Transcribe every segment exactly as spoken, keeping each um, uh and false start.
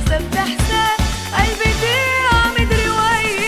محسب بحساب قلبي ضيع مدري وين.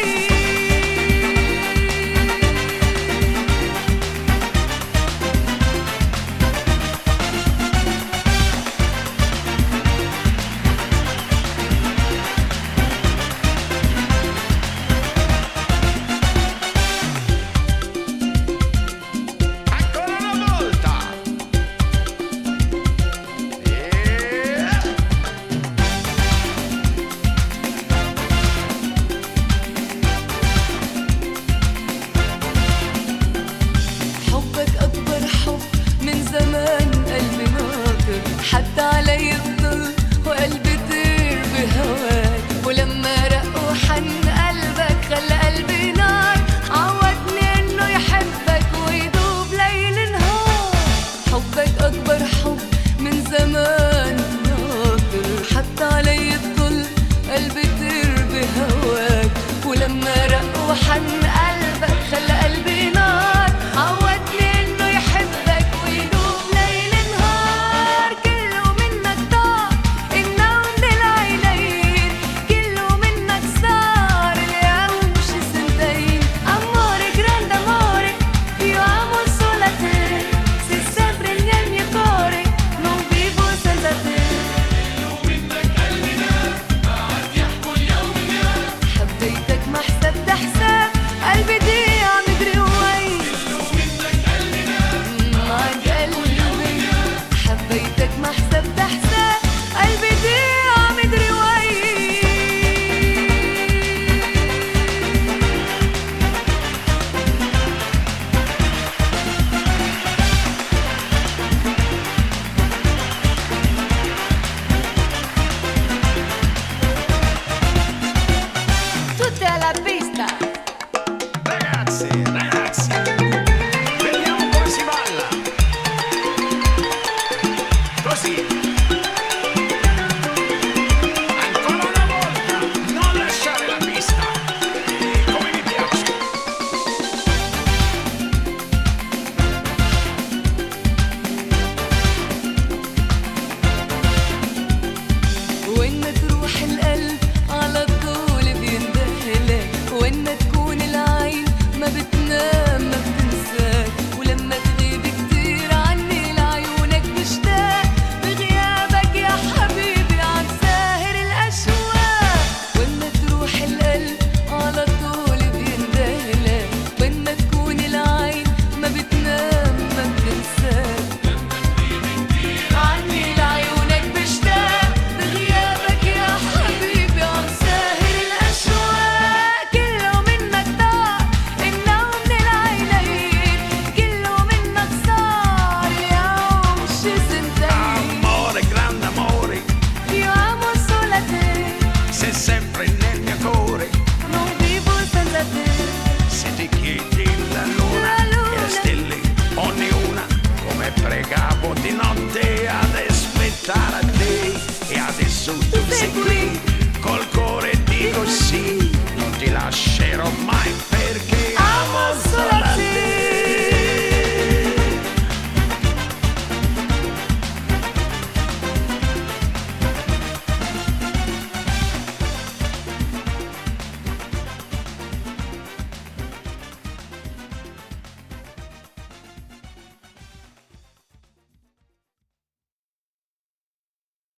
زمان قلبي ناطر حتى علي الظل وقلبي طير بهواك، ولما رق وحن قلبك خلى قلبي نار، عودني انه يحبك ويدوب ليل نهار. حبك اكبر حب من زمان ناطر حتى علي الظل قلبي طير بهواك، ولما رق وحن قلبك خلى قلبي نار، عودني انه يحبك alla pista. Ragazzi, ragazzi, vediamo come si balla. Così. Ancora una volta, non lasciare la pista. Come mi piace. وين تروح القلب على طول بيندهلك، وين تكون العين ما بتنام ما بتنساك، ولما تغيب كتير عني لعيونك بشتاق، بغيابك يا حبيبي عم ساهر الأشواق. وين تروح القلب على طول بيندهلك، وين تكون العين ما بتنام ما بتنساك، عني لعيونك بشتاق، بغيابك يا حبيبي عم ساهر الأشواق. كله منك ضاع النوم من العينين، كله منك صار اليوم شي سنتين. Amore, grande amore, Io amo solo te, sei sempre nel mio cuore. non vivo senza te. Se ti chiedi la luna, La luna. e le stelle, ognuna, come pregavo di notte ad aspettare a te, e adesso tu sei qui.